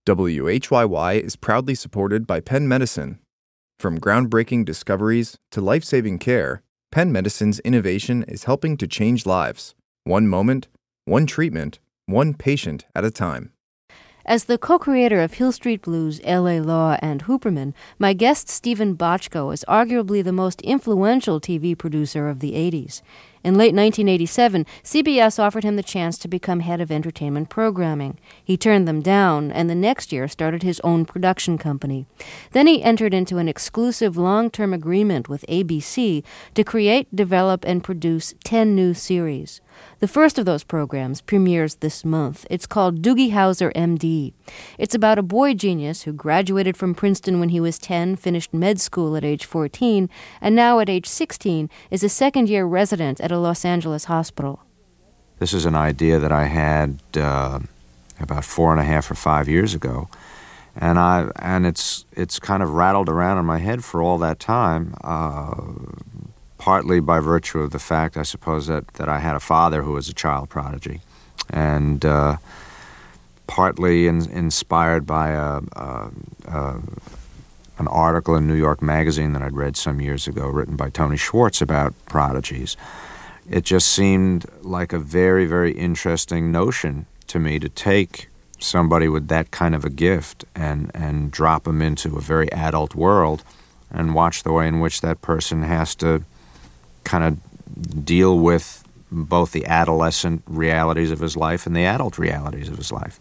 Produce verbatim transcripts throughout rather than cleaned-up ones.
W H Y Y is proudly supported by Penn Medicine. From groundbreaking discoveries to life-saving care, Penn Medicine's innovation is helping to change lives, one moment, one treatment, one patient at a time. As the co-creator of Hill Street Blues, L A. Law, and Hooperman, my guest Stephen Bochco is arguably the most influential T V producer of the eighties. In late nineteen eighty-seven, C B S offered him the chance to become head of entertainment programming. He turned them down, and the next year started his own production company. Then he entered into an exclusive long-term agreement with A B C to create, develop, and produce ten new series. The first of those programs premieres this month. It's called Doogie Howser, M D. It's about a boy genius who graduated from Princeton when he was ten, finished med school at age fourteen, and now at age sixteen is a second-year resident at a Los Angeles hospital. This is an idea that I had uh, about four and a half or five years ago, and I and it's it's kind of rattled around in my head for all that time. Uh, partly by virtue of the fact, I suppose, that, that I had a father who was a child prodigy, and uh, partly in, inspired by a, a, a, an article in New York Magazine that I'd read some years ago, written by Tony Schwartz about prodigies. It just seemed like a very, very interesting notion to me to take somebody with that kind of a gift and, and drop them into a very adult world and watch the way in which that person has to kind of deal with both the adolescent realities of his life and the adult realities of his life.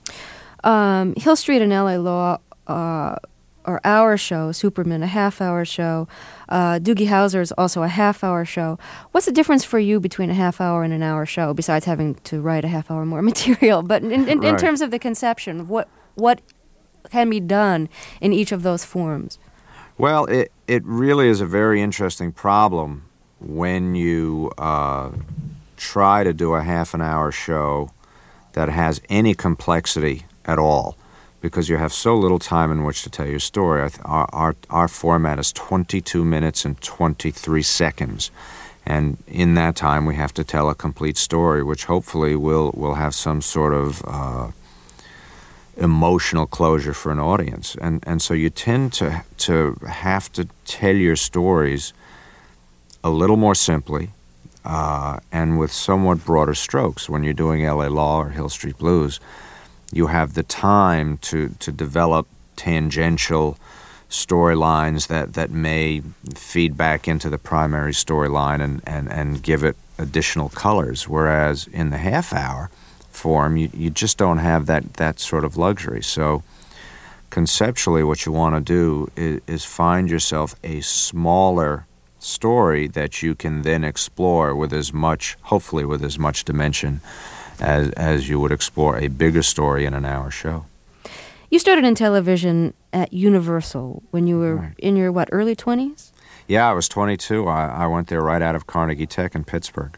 Um, Hill Street and L A. Law uh, are hour shows, Hooperman a half-hour show. Uh, Doogie Howser is also a half-hour show. What's the difference for you between a half-hour and an hour show, besides having to write a half-hour more material? But in, in, right. in terms of the conception, what what can be done in each of those forms? Well, it, it really is a very interesting problem when you uh, try to do a half an hour show that has any complexity at all, because you have so little time in which to tell your story. Our, our, our format is twenty-two minutes and twenty-three seconds, and in that time we have to tell a complete story, which hopefully will, will have some sort of uh, emotional closure for an audience. And, and so you tend to, to have to tell your stories a little more simply, uh, and with somewhat broader strokes. When you're doing L A. Law or Hill Street Blues, you have the time to, to develop tangential storylines that, that may feed back into the primary storyline and, and, and give it additional colors, whereas in the half-hour form, you, you just don't have that, that sort of luxury. So conceptually, what you want to do is, is find yourself a smaller story that you can then explore with as much, hopefully with as much dimension as as you would explore a bigger story in an hour show. You started in television at Universal when you were Right. in your, what, early twenties? Yeah, I was twenty-two. I, I went there right out of Carnegie Tech in Pittsburgh.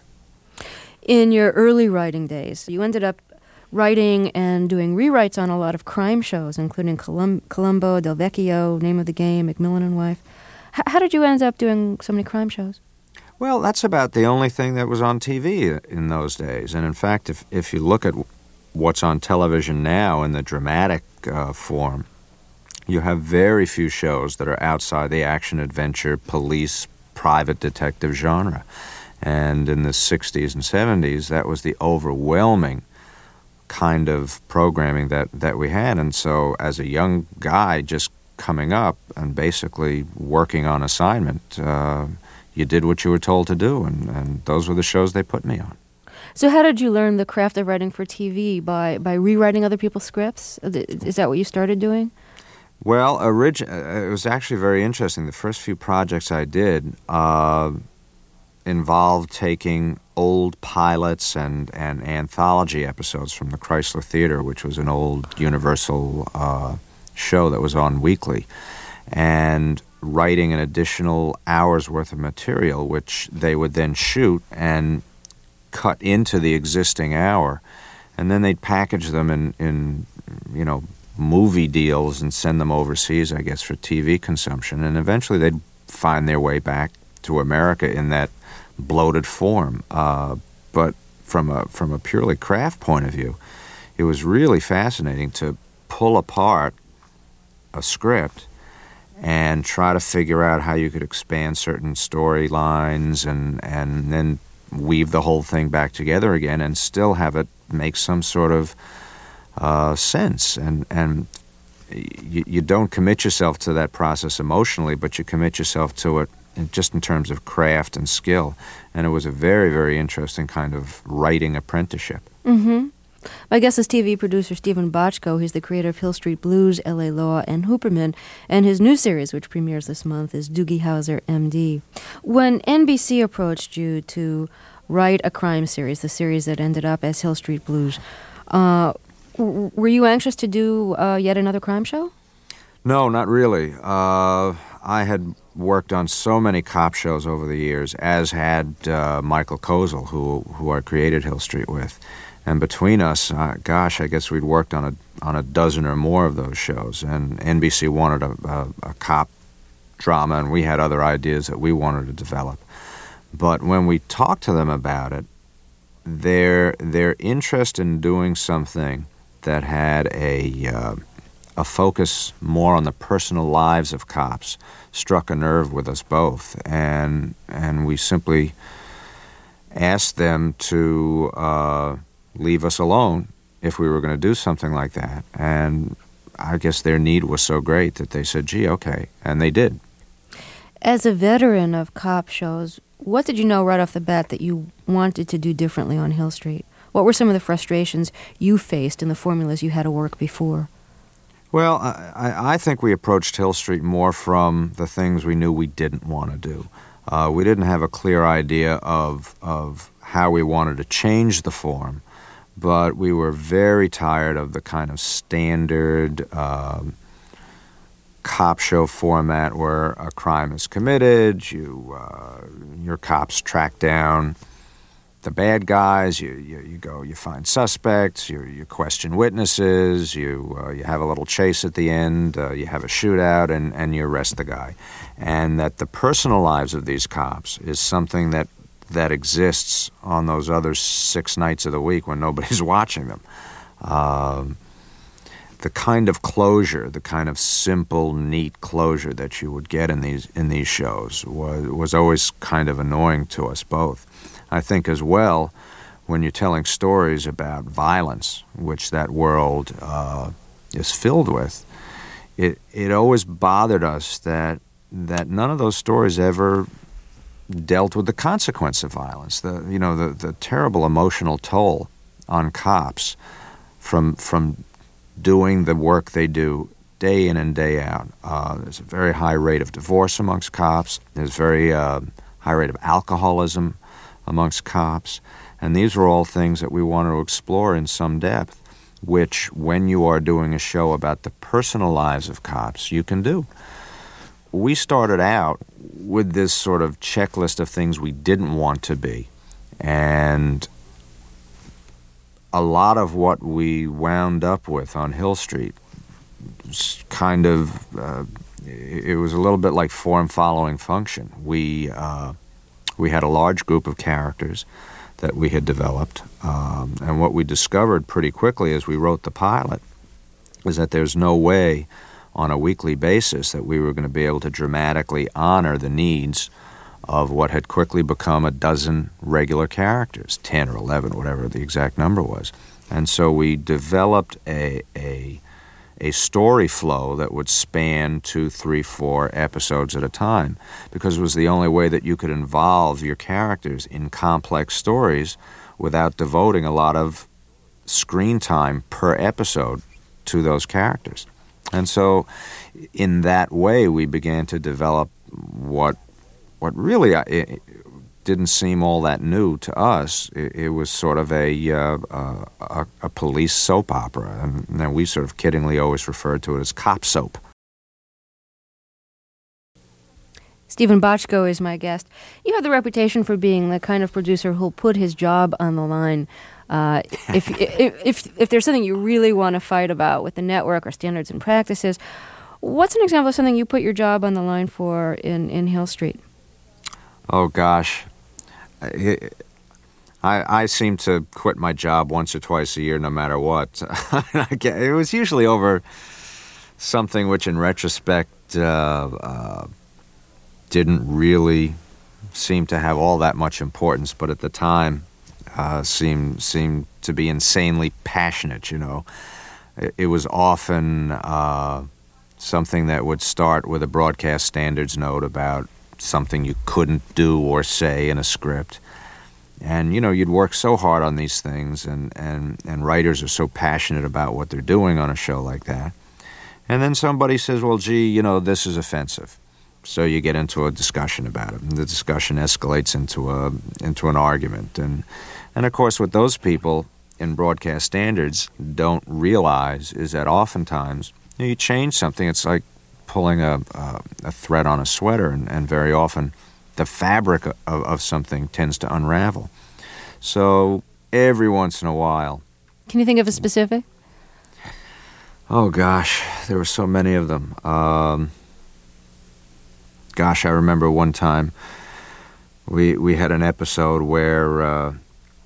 In your early writing days, you ended up writing and doing rewrites on a lot of crime shows, including Colum- Columbo, Del Vecchio, Name of the Game, McMillan and Wife. H- how did you end up doing so many crime shows? Well, that's about the only thing that was on T V in those days. And in fact, if, if you look at what's on television now in the dramatic uh, form, you have very few shows that are outside the action-adventure, police, private detective genre. And in the sixties and seventies, that was the overwhelming kind of programming that, that we had. And so as a young guy just coming up and basically working on assignment, uh, you did what you were told to do, and, and those were the shows they put me on. So how did you learn the craft of writing for T V? By by rewriting other people's scripts? Is that what you started doing? Well, origi- it was actually very interesting. The first few projects I did uh, involved taking old pilots and, and anthology episodes from the Chrysler Theater, which was an old Universal uh, show that was on weekly, and writing an additional hour's worth of material, which they would then shoot and cut into the existing hour, and then they'd package them in, in you know, movie deals and send them overseas, I guess, for T V consumption, and eventually they'd find their way back to America in that bloated form. Uh, but from a from a purely craft point of view, it was really fascinating to pull apart a script and try to figure out how you could expand certain storylines and, and then weave the whole thing back together again and still have it make some sort of uh, sense. And, and you, you don't commit yourself to that process emotionally, but you commit yourself to it in, just in terms of craft and skill. And it was a very, very interesting kind of writing apprenticeship. Mm-hmm. My guest is T V producer Steven Bochco. He's the creator of Hill Street Blues, L A. Law, and Hooperman. And his new series, which premieres this month, is Doogie Howser, M D. When N B C approached you to write a crime series, the series that ended up as Hill Street Blues, uh, w- were you anxious to do uh, yet another crime show? No, not really. Uh, I had worked on so many cop shows over the years, as had uh, Michael Kozel, who who I created Hill Street with. And between us, uh, gosh, I guess we'd worked on a on a dozen or more of those shows. And N B C wanted a, a, a cop drama, and we had other ideas that we wanted to develop. But when we talked to them about it, their their interest in doing something that had a uh, a focus more on the personal lives of cops struck a nerve with us both, and and we simply asked them to uh, leave us alone if we were going to do something like that. And I guess their need was so great that they said, gee, okay, and they did. As a veteran of cop shows, what did you know right off the bat that you wanted to do differently on Hill Street? What were some of the frustrations you faced in the formulas you had to work before? Well, I, I think we approached Hill Street more from the things we knew we didn't want to do. Uh, we didn't have a clear idea of of how we wanted to change the form, but we were very tired of the kind of standard um, cop show format where a crime is committed, you uh, your cops track down the bad guys, you, you, you go, you find suspects, you, you question witnesses, you uh, you have a little chase at the end, uh, you have a shootout, and, and you arrest the guy. And that the personal lives of these cops is something that, that exists on those other six nights of the week when nobody's watching them. Um, the kind of closure, the kind of simple, neat closure that you would get in these in these shows was was always kind of annoying to us both. I think as well, when you're telling stories about violence, which that world uh, is filled with, it it always bothered us that that none of those stories ever dealt with the consequence of violence. The you know the, the terrible emotional toll on cops from from doing the work they do day in and day out. Uh, there's a very high rate of divorce amongst cops. There's a very uh, high rate of alcoholism amongst cops, and these are all things that we wanted to explore in some depth, which when you are doing a show about the personal lives of cops, you can do. We started out with this sort of checklist of things we didn't want to be, and a lot of what we wound up with on Hill Street was kind of, uh, it was a little bit like form following function. We uh, We had a large group of characters that we had developed, um, and what we discovered pretty quickly as we wrote the pilot was that there's no way on a weekly basis that we were going to be able to dramatically honor the needs of what had quickly become a dozen regular characters, ten or eleven, whatever the exact number was. And so we developed a a a story flow that would span two, three, four episodes at a time, because it was the only way that you could involve your characters in complex stories without devoting a lot of screen time per episode to those characters. And so in that way, we began to develop what what really it didn't seem all that new to us. It, it was sort of a, uh, a a police soap opera, and, and we sort of kiddingly always referred to it as cop soap. Steven Bochco is my guest. You have the reputation for being the kind of producer who'll put his job on the line. Uh, if, if if if there's something you really want to fight about with the network or standards and practices, what's an example of something you put your job on the line for in, in Hill Street? Oh, gosh. I, I seem to quit my job once or twice a year, no matter what. It was usually over something which, in retrospect, uh, uh, didn't really seem to have all that much importance, but at the time uh, seemed seemed to be insanely passionate. You know, it, it was often uh, something that would start with a broadcast standards note about something you couldn't do or say in a script. And, you know, you'd work so hard on these things, and, and, and writers are so passionate about what they're doing on a show like that. And then somebody says, well, gee, you know, this is offensive. So you get into a discussion about it, and the discussion escalates into a into an argument. And, and of course, what those people in broadcast standards don't realize is that oftentimes, you know, you change something, it's like pulling a, a, a thread on a sweater, and, and very often the fabric of, of something tends to unravel. So every once in a while... Can you think of a specific? Oh, gosh, there were so many of them. Um, gosh, I remember one time we we had an episode where uh,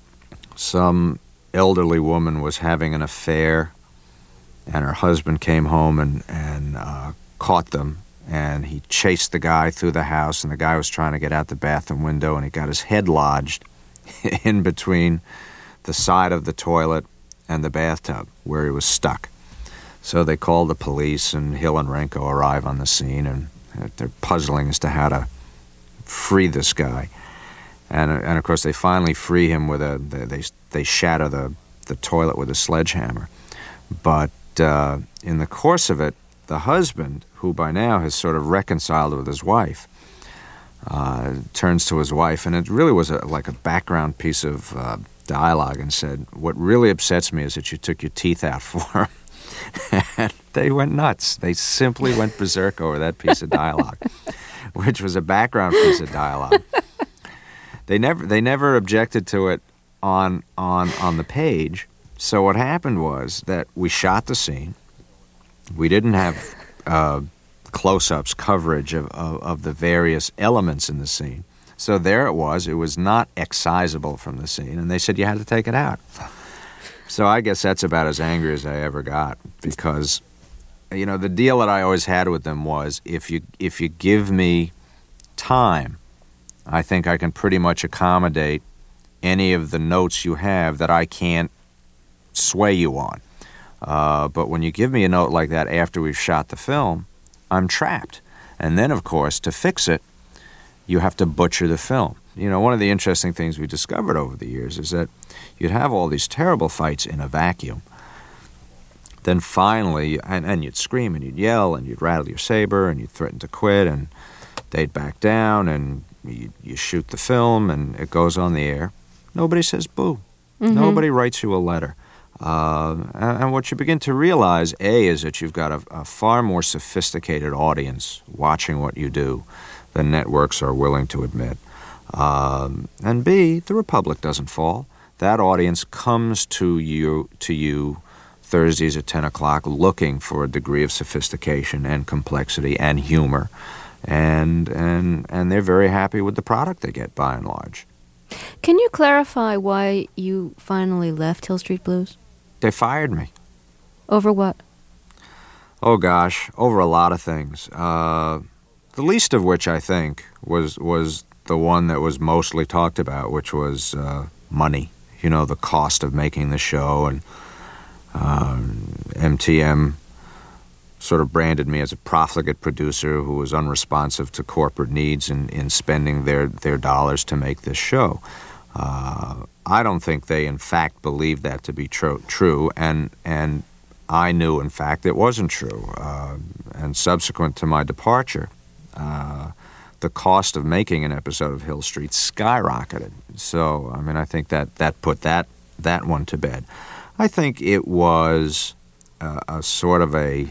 some elderly woman was having an affair, and her husband came home and, and uh, caught them. And he chased the guy through the house, and the guy was trying to get out the bathroom window, and he got his head lodged in between the side of the toilet and the bathtub where he was stuck. So they called the police, and Hill and Renko arrive on the scene, and they're puzzling as to how to free this guy. And, and of course, they finally free him with a, they, they, they shatter the, the toilet with a sledgehammer. But uh, in the course of it, the husband, who by now has sort of reconciled with his wife, uh, turns to his wife, and it really was a, like a background piece of uh, dialogue, and said, what really upsets me is that you took your teeth out for him. And they went nuts. They simply went berserk over that piece of dialogue, which was a background piece of dialogue. They never they never objected to it on on on the page. So what happened was that we shot the scene. We didn't have uh, close-ups, coverage of, of, of the various elements in the scene. So there it was. It was not excisable from the scene, and they said you had to take it out. So I guess that's about as angry as I ever got, because, you know, the deal that I always had with them was, if you if you give me time, I think I can pretty much accommodate any of the notes you have that I can't sway you on. Uh, but when you give me a note like that after we've shot the film, I'm trapped. And then, of course, to fix it, you have to butcher the film. You know, one of the interesting things we discovered over the years is that you'd have all these terrible fights in a vacuum. Then finally, and, and you'd scream and you'd yell and you'd rattle your saber and you'd threaten to quit, and they'd back down, and you, you shoot the film and it goes on the air. Nobody says boo. Mm-hmm. Nobody writes you a letter. Uh, and, and what you begin to realize, A, is that you've got a, a far more sophisticated audience watching what you do than networks are willing to admit. Um, and B, the Republic doesn't fall. That audience comes to you to you Thursdays at ten o'clock looking for a degree of sophistication and complexity and humor. And, and, and they're very happy with the product they get, by and large. Can you clarify why you finally left Hill Street Blues? They fired me. Over what? Oh, gosh, over a lot of things. Uh, the least of which, I think, was was the one that was mostly talked about, which was uh, money. You know, the cost of making the show. And um, M T M sort of branded me as a profligate producer who was unresponsive to corporate needs in, in spending their, their dollars to make this show. Uh, I don't think they, in fact, believed that to be tro- true, and and I knew, in fact, it wasn't true. Uh, and subsequent to my departure, uh, the cost of making an episode of Hill Street skyrocketed. So, I mean, I think that, that put that, that one to bed. I think it was a, a sort of a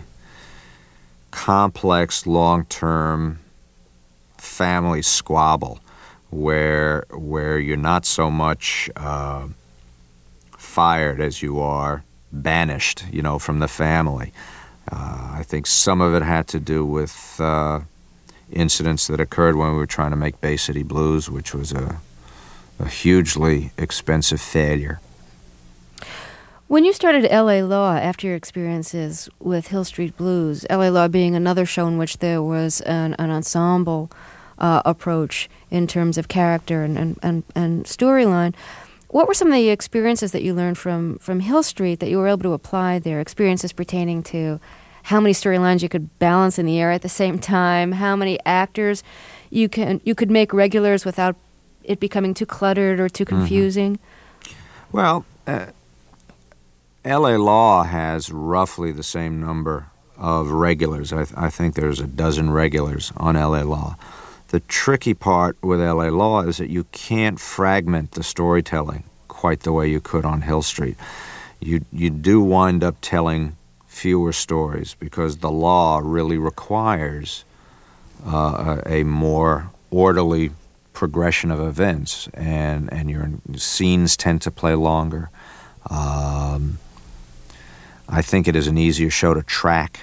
complex, long-term family squabble where where you're not so much uh, fired as you are banished, you know, from the family. Uh, I think some of it had to do with uh, incidents that occurred when we were trying to make Bay City Blues, which was a a hugely expensive failure. When you started L A Law after your experiences with Hill Street Blues, L A Law being another show in which there was an, an ensemble uh, approach in terms of character and, and, and, and storyline, what were some of the experiences that you learned from, from Hill Street that you were able to apply there, experiences pertaining to how many storylines you could balance in the air at the same time, how many actors you can you could make regulars without it becoming too cluttered or too confusing? Mm-hmm. Well, uh, L A Law has roughly the same number of regulars. I, th- I think there's a dozen regulars on L A Law. The tricky part with L A Law is that you can't fragment the storytelling quite the way you could on Hill Street. You you do wind up telling fewer stories because the law really requires uh, a, a more orderly progression of events, and, and your scenes tend to play longer. Um, I think it is an easier show to track.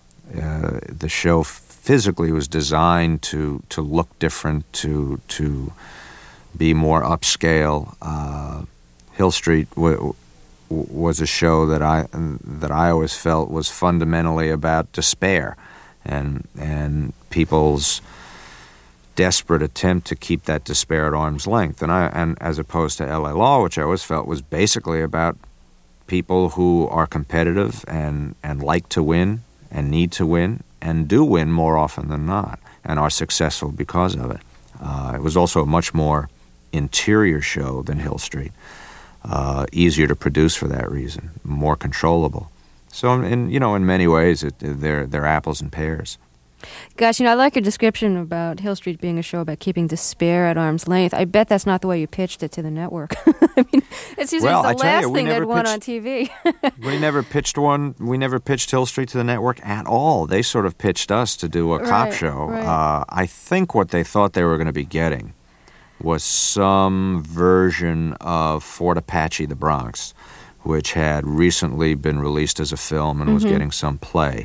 Uh, the show physically was designed to, to look different, to to be more upscale. Uh, Hill Street w- was a show that I that I always felt was fundamentally about despair, and and people's desperate attempt to keep that despair at arm's length, and I and as opposed to L A Law, which I always felt was basically about people who are competitive and and like to win and need to win and do win more often than not and are successful because of it. Uh, it was also a much more interior show than Hill Street. Uh, easier to produce for that reason, more controllable. So, in you know, in many ways, it, they're they're apples and pears. Gosh, you know, I like your description about Hill Street being a show about keeping despair at arm's length. I bet that's not the way you pitched it to the network. I mean, it seems well, like it's the I last you, thing they'd want pitched, on T V. we never pitched one. We never pitched Hill Street to the network at all. They sort of pitched us to do a right, cop show. Right. Uh, I think what they thought they were going to be getting was some version of Fort Apache, the Bronx, which had recently been released as a film and mm-hmm. was getting some play.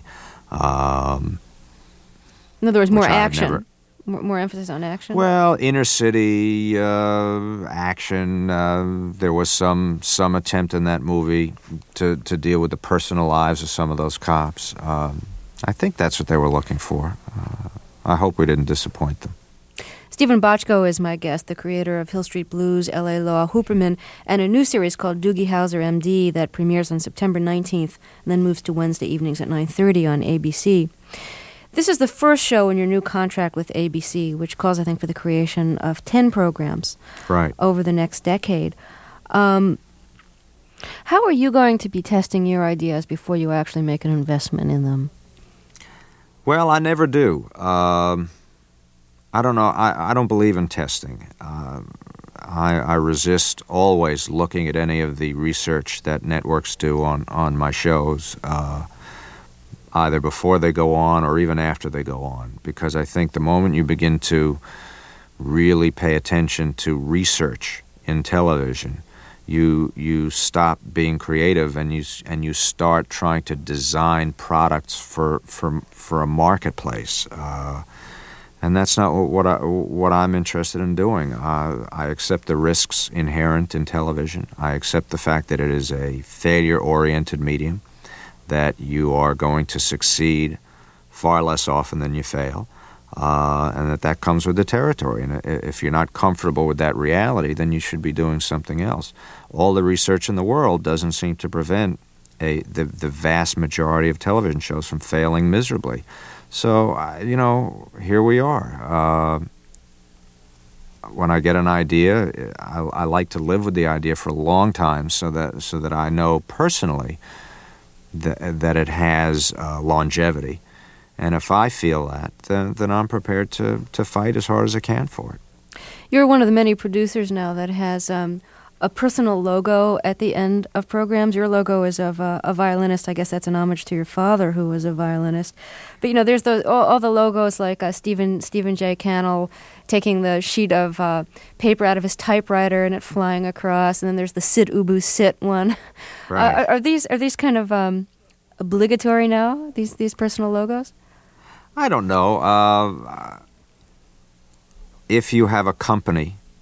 Um, In other words, more action, never, more, more emphasis on action? Well, inner city uh, action. Uh, there was some some attempt in that movie to, to deal with the personal lives of some of those cops. Um, I think that's what they were looking for. Uh, I hope we didn't disappoint them. Stephen Bochco is my guest, the creator of Hill Street Blues, L A Law, Hooperman, and a new series called Doogie Howser, M D that premieres on September nineteenth and then moves to Wednesday evenings at nine thirty on A B C. This is the first show in your new contract with A B C, which calls, I think, for the creation of ten programs right. over the next decade. Um, how are you going to be testing your ideas before you actually make an investment in them? Well, I never do. Um, I don't know. I, I don't believe in testing. Uh, I, I resist always looking at any of the research that networks do on, on my shows, uh, either before they go on or even after they go on, because I think the moment you begin to really pay attention to research in television, you you stop being creative and you and you start trying to design products for for for a marketplace. Uh, And that's not what I what I'm interested in doing. Uh, I accept the risks inherent in television. I accept the fact that it is a failure-oriented medium, that you are going to succeed far less often than you fail, uh, and that that comes with the territory. And if you're not comfortable with that reality, then you should be doing something else. All the research in the world doesn't seem to prevent a the, the vast majority of television shows from failing miserably. So, uh, you know, here we are. Uh, when I get an idea, I, I like to live with the idea for a long time so that so that I know personally that, that it has uh, longevity. And if I feel that, then, then I'm prepared to, to fight as hard as I can for it. You're one of the many producers now that has um, a personal logo at the end of programs. Your logo is of a, a violinist. I guess that's an homage to your father, who was a violinist. But, you know, there's those, all, all the logos like uh, Stephen Stephen J. Cannell taking the sheet of uh, paper out of his typewriter and it flying across. And then there's the Sit Ubu Sit one. Right. Uh, are, are these are these kind of um, obligatory now, these, these personal logos? I don't know. Uh, if you have a company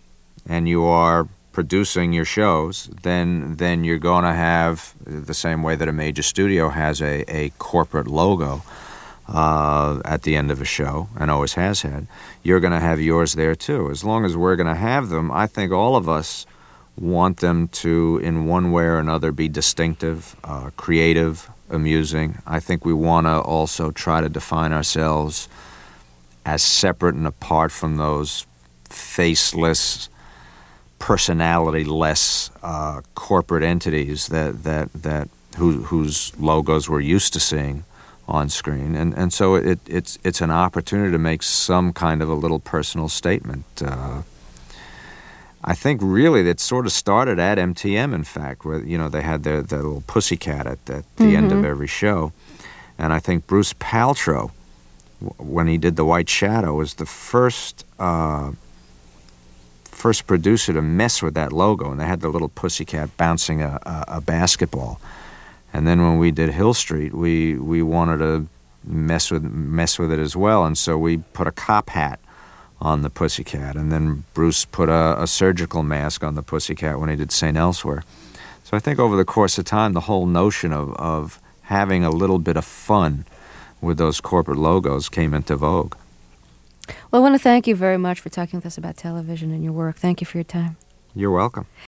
and you are producing your shows, then then you're going to have, the same way that a major studio has a, a corporate logo uh, at the end of a show, and always has had, you're going to have yours there too. As long as we're going to have them, I think all of us want them to, in one way or another, be distinctive, uh, creative, amusing. I think we want to also try to define ourselves as separate and apart from those faceless, personality-less uh, corporate entities that that that who, whose logos we're used to seeing on screen, and and so it it's it's an opportunity to make some kind of a little personal statement. Uh, I think really that sort of started at M T M, in fact, where, you know, they had their, their little pussycat at, at the mm-hmm. end of every show. And I think Bruce Paltrow, w- when he did The White Shadow, was the first uh, first producer to mess with that logo. And they had the little pussycat bouncing a, a, a basketball. And then when we did Hill Street, we, we wanted to mess with mess with it as well. And so we put a cop hat on the pussycat, and then Bruce put a, a surgical mask on the pussycat when he did Saint Elsewhere. So I think over the course of time, the whole notion of, of having a little bit of fun with those corporate logos came into vogue. Well, I want to thank you very much for talking with us about television and your work. Thank you for your time. You're welcome.